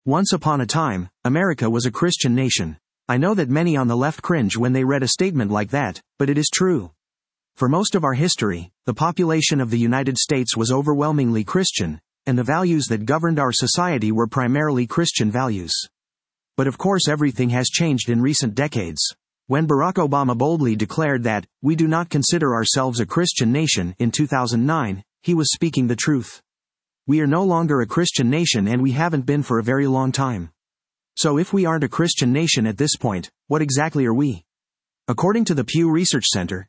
Once upon a time, America was a Christian nation. I know that many on the left cringe when they read a statement like that, but it is true. For most of our history, the population of the United States was overwhelmingly Christian, and the values that governed our society were primarily Christian values. But of course everything has changed in recent decades. When Barack Obama boldly declared that, "We do not consider ourselves a Christian nation," in 2009, he was speaking the truth. We are no longer a Christian nation, and we haven't been for a very long time. So if we aren't a Christian nation at this point, what exactly are we? According to the Pew Research Center,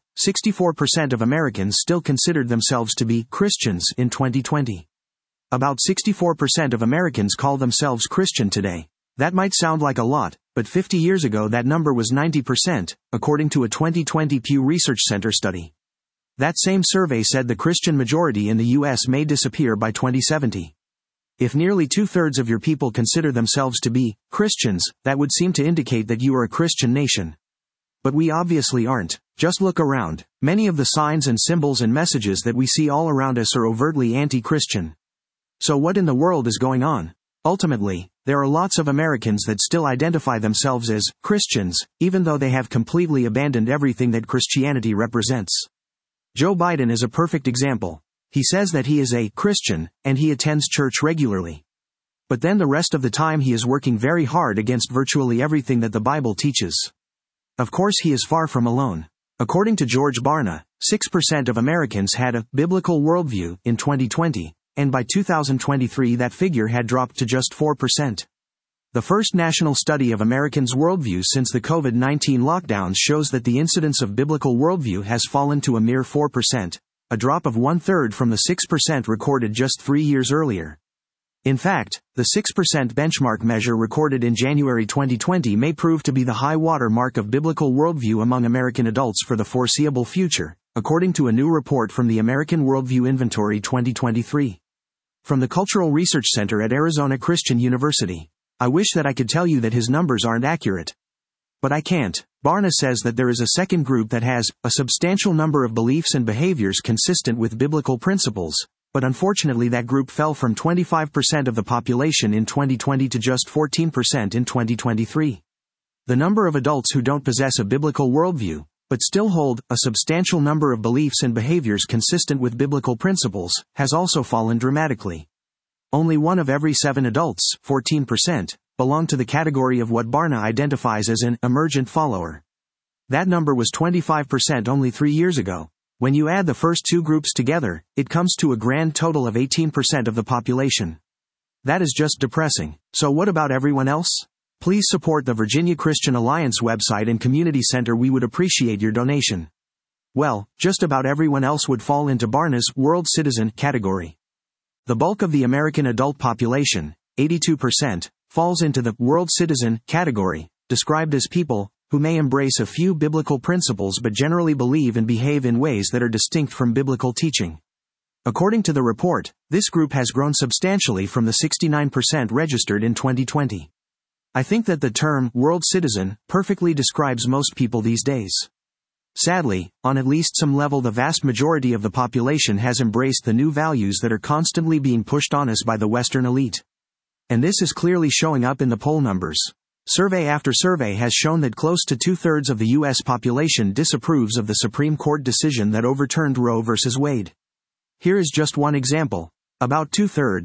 64% of Americans still considered themselves to be Christians in 2020. About 64% of Americans call themselves Christian today. That might sound like a lot, but 50 years ago that number was 90%, according to a 2020 Pew Research Center study. That same survey said the Christian majority in the U.S. may disappear by 2070. If nearly 2/3 of your people consider themselves to be Christians, that would seem to indicate that you are a Christian nation. But we obviously aren't. Just look around. Many of the signs and symbols and messages that we see all around us are overtly anti-Christian. So what in the world is going on? Ultimately, there are lots of Americans that still identify themselves as Christians, even though they have completely abandoned everything that Christianity represents. Joe Biden is a perfect example. He says that he is a Christian, and he attends church regularly. But then the rest of the time he is working very hard against virtually everything that the Bible teaches. Of course he is far from alone. According to George Barna, 6% of Americans had a biblical worldview in 2020, and by 2023 that figure had dropped to just 4%. The first national study of Americans' worldviews since the COVID-19 lockdowns shows that the incidence of biblical worldview has fallen to a mere 4%, a drop of 1/3 from the 6% recorded just 3 years earlier. In fact, the 6% benchmark measure recorded in January 2020 may prove to be the high water mark of biblical worldview among American adults for the foreseeable future, according to a new report from the American Worldview Inventory 2023. From the Cultural Research Center at Arizona Christian University. I wish that I could tell you that his numbers aren't accurate. But I can't. Barna says that there is a second group that has a substantial number of beliefs and behaviors consistent with biblical principles, but unfortunately that group fell from 25% of the population in 2020 to just 14% in 2023. The number of adults who don't possess a biblical worldview, but still hold a substantial number of beliefs and behaviors consistent with biblical principles, has also fallen dramatically. Only 1 of every 7 adults, 14%, belong to the category of what Barna identifies as an emergent follower. That number was 25% only 3 years ago. When you add the first 2 groups together, it comes to a grand total of 18% of the population. That is just depressing. So what about everyone else? Please support the Virginia Christian Alliance website and community center. We would appreciate your donation. Well, just about everyone else would fall into Barna's world citizen category. The bulk of the American adult population, 82%, falls into the world citizen category, described as people who may embrace a few biblical principles but generally believe and behave in ways that are distinct from biblical teaching. According to the report, this group has grown substantially from the 69% registered in 2020. I think that the term world citizen perfectly describes most people these days. Sadly, on at least some level the vast majority of the population has embraced the new values that are constantly being pushed on us by the Western elite. And this is clearly showing up in the poll numbers. Survey after survey has shown that close to 2/3 of the U.S. population disapproves of the Supreme Court decision that overturned Roe v. Wade. Here is just one example. About 2/3,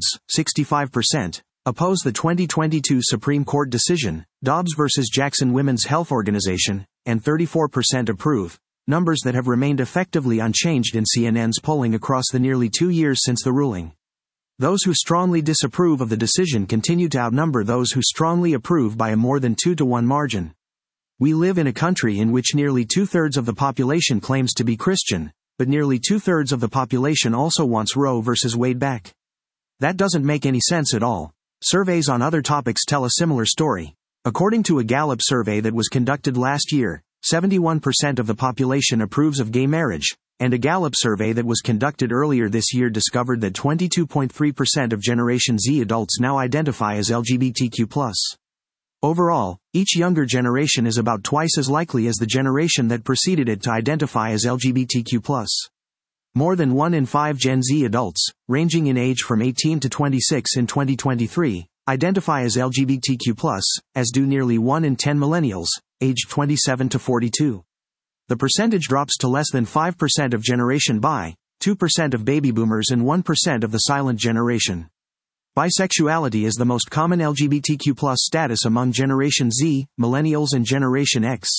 65%, oppose the 2022 Supreme Court decision, Dobbs v. Jackson Women's Health Organization, and 34% approve, numbers that have remained effectively unchanged in CNN's polling across the nearly 2 years since the ruling. Those who strongly disapprove of the decision continue to outnumber those who strongly approve by a more than 2-to-1 margin. We live in a country in which nearly 2/3 of the population claims to be Christian, but nearly 2/3 of the population also wants Roe v. Wade back. That doesn't make any sense at all. Surveys on other topics tell a similar story. According to a Gallup survey that was conducted last year, 71% of the population approves of gay marriage, and a Gallup survey that was conducted earlier this year discovered that 22.3% of Generation Z adults now identify as LGBTQ+. Overall, each younger generation is about twice as likely as the generation that preceded it to identify as LGBTQ+. More than 1 in 5 Gen Z adults, ranging in age from 18 to 26 in 2023, identify as LGBTQ+, as do nearly 1 in 10 millennials, aged 27 to 42. The percentage drops to less than 5% of Generation Y, 2% of baby boomers and 1% of the silent generation. Bisexuality is the most common LGBTQ+ status among Generation Z, Millennials and Generation X.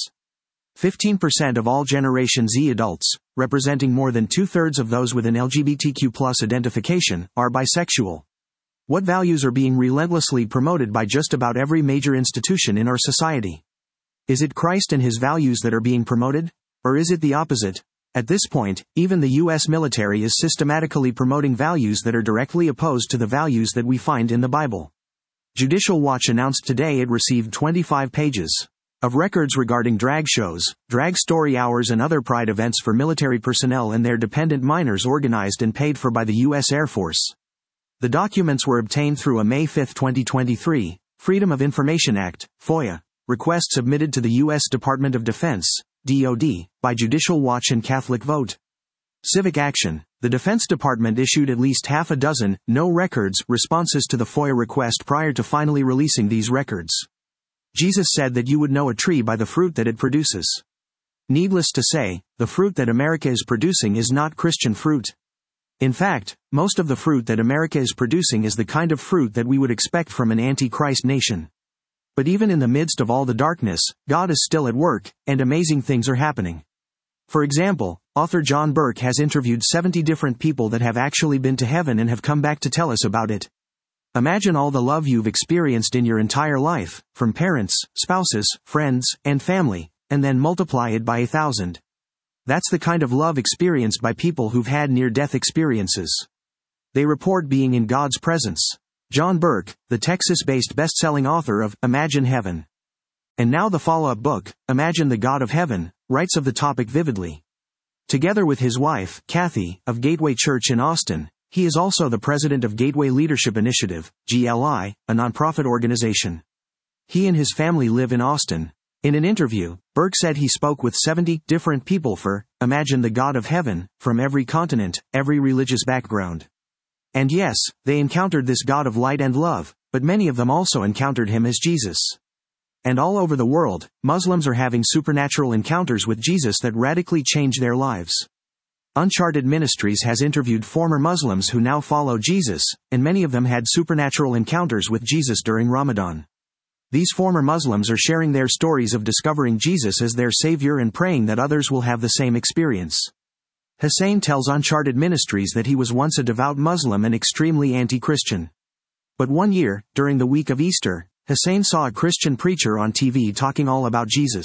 15% of all Generation Z adults, representing more than 2/3 of those with an LGBTQ+ identification, are bisexual. What values are being relentlessly promoted by just about every major institution in our society? Is it Christ and his values that are being promoted? Or is it the opposite? At this point, even the U.S. military is systematically promoting values that are directly opposed to the values that we find in the Bible. Judicial Watch announced today it received 25 pages of records regarding drag shows, drag story hours and other pride events for military personnel and their dependent minors organized and paid for by the U.S. Air Force. The documents were obtained through a May 5, 2023, Freedom of Information Act, FOIA, request submitted to the U.S. Department of Defense, DoD, by Judicial Watch and Catholic Vote. Civic Action. The Defense Department issued at least half a dozen, no records, responses to the FOIA request prior to finally releasing these records. Jesus said that you would know a tree by the fruit that it produces. Needless to say, the fruit that America is producing is not Christian fruit. In fact, most of the fruit that America is producing is the kind of fruit that we would expect from an anti-Christ nation. But even in the midst of all the darkness, God is still at work, and amazing things are happening. For example, author John Burke has interviewed 70 different people that have actually been to heaven and have come back to tell us about it. Imagine all the love you've experienced in your entire life, from parents, spouses, friends, and family, and then multiply it by 1,000. That's the kind of love experienced by people who've had near-death experiences. They report being in God's presence. John Burke, the Texas-based best-selling author of Imagine Heaven. And now the follow-up book, Imagine the God of Heaven, writes of the topic vividly. Together with his wife, Kathy, of Gateway Church in Austin, he is also the president of Gateway Leadership Initiative, GLI, a nonprofit organization. He and his family live in Austin. In an interview, Burke said he spoke with 70 different people for Imagine the God of Heaven, from every continent, every religious background. And yes, they encountered this God of light and love, but many of them also encountered him as Jesus. And all over the world, Muslims are having supernatural encounters with Jesus that radically change their lives. Uncharted Ministries has interviewed former Muslims who now follow Jesus, and many of them had supernatural encounters with Jesus during Ramadan. These former Muslims are sharing their stories of discovering Jesus as their Savior and praying that others will have the same experience. Hussein tells Uncharted Ministries that he was once a devout Muslim and extremely anti-Christian. But one year, during the week of Easter, Hussein saw a Christian preacher on TV talking all about Jesus.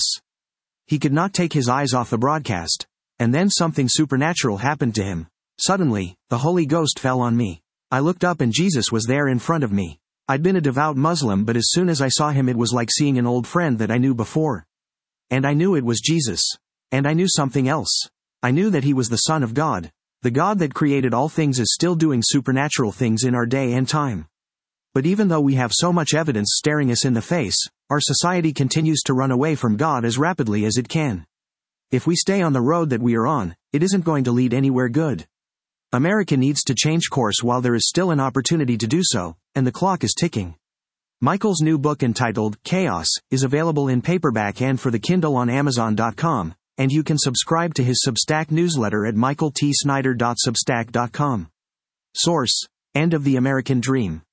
He could not take his eyes off the broadcast. And then something supernatural happened to him. Suddenly, the Holy Ghost fell on me. I looked up and Jesus was there in front of me. I'd been a devout Muslim, but as soon as I saw him it was like seeing an old friend that I knew before. And I knew it was Jesus. And I knew something else. I knew that he was the Son of God. The God that created all things is still doing supernatural things in our day and time. But even though we have so much evidence staring us in the face, our society continues to run away from God as rapidly as it can. If we stay on the road that we are on, it isn't going to lead anywhere good. America needs to change course while there is still an opportunity to do so, and the clock is ticking. Michael's new book entitled Chaos is available in paperback and for the Kindle on Amazon.com, and you can subscribe to his Substack newsletter at michaeltsnyder.substack.com. Source: End of the American Dream.